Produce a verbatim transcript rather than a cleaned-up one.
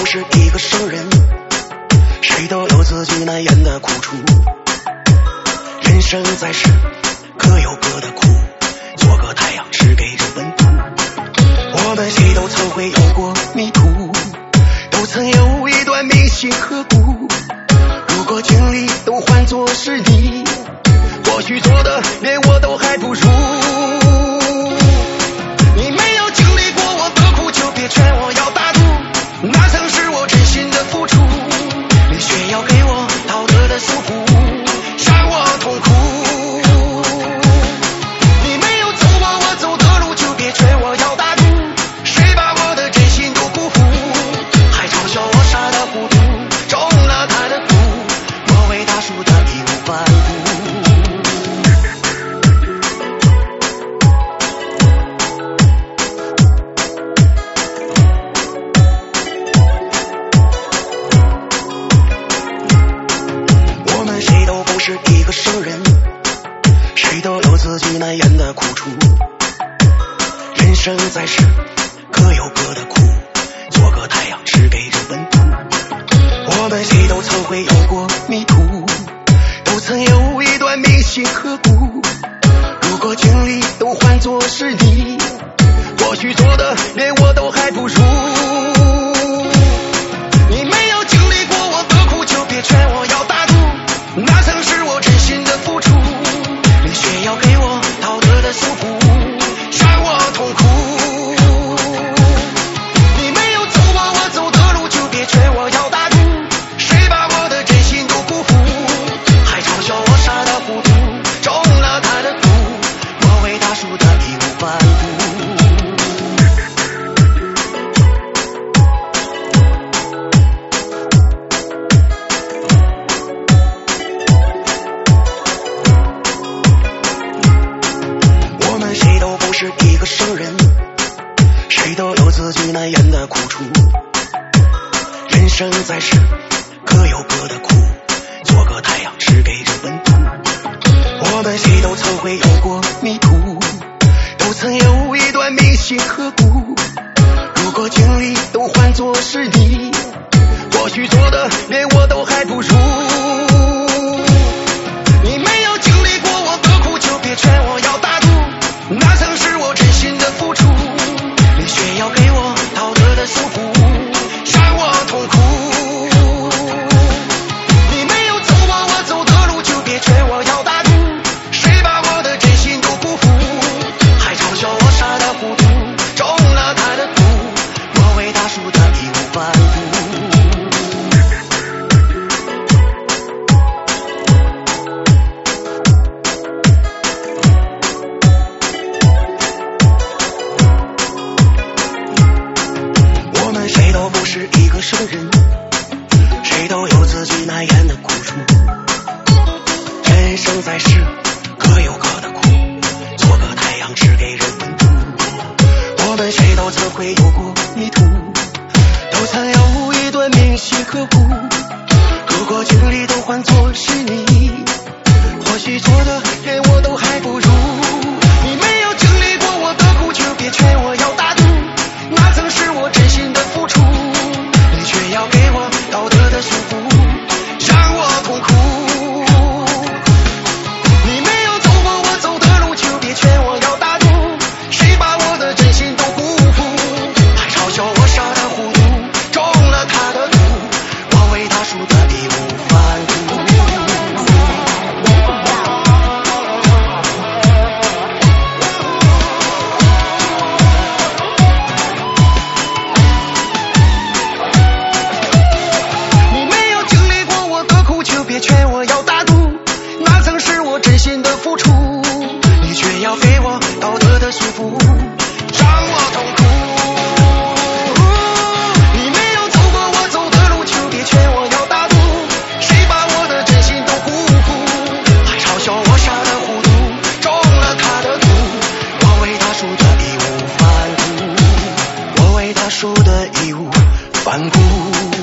不是一个圣人，谁都有自己难言的苦楚。人生在世，各有各的苦，做个太阳只给人温度。我们谁都曾会有过迷途，都曾有一段铭心刻骨。如果经历都换作是你，或许做的连我都还不如。你没有经历过我的苦，就别劝我要大度，那曾是我真心的付出。你却要给我道德的束缚，让我痛苦。你没有走过我走的路，就别劝我要大度，谁把我的真心都辜负，还嘲笑我傻的糊涂，中了他的毒，我为他输得义无反顾。是一个圣人，谁都有自己难言的苦楚。人生在世，各有各的苦，做个太阳只给人温度。我们谁都曾会有过迷途，都曾有一段铭心刻骨。如果经历都换作是你，或许做的连我都还不如。你没有经历过我的苦，就别劝我要大度，那曾是我真心的付出。你却要给我道德的束缚，让我痛苦。你没有走过我走的路，就别劝我要大度，谁把我的真心都辜负，还嘲笑我傻的糊涂，中了他的毒，我为他输得义无反顾。是一个圣人，谁都有自己难言的苦楚。人生在世，各有各的苦，做个太阳只给人温度。我们谁都曾会有过迷途，都曾有一段铭心刻骨。如果经历都换作是你，或许做的连我都还不如。你没有经历过我的苦，就别劝我要大度，那曾是我真心的付出。你却要给我道德的束缚，让我痛苦。你没有走过我走的路，就别劝我要大度，谁把我的真心都辜负，还嘲笑我傻的糊涂，中了他的毒，我为他输得义无反顾。谁都不是一个圣人，谁都有自己难言的苦楚。人生在世，各有各的苦，做个太阳只给人温度。我们谁都曾会有过迷途，都曾有一段铭心刻骨。如果经历都换作是你，或许做的连我都还不如。你没有经历过我的苦，就别劝我要大度，那曾是我真心的付出。你却要给我道德的束缚，让我痛苦。你没有走过我走的路，就别劝我要大度，谁把我的真心都辜负，还嘲笑我傻的糊涂，中了他的毒，我为他输得义无反顾。别劝我要大度，那曾是我真心的付出。你却要给我道德的束缚，让我痛苦。你没有走过我走的路，就别劝我要大度，谁把我的真心都辜负，还嘲笑我傻的糊涂，中了他的毒，我为他输得义无反顾，我为他输得义无反顾。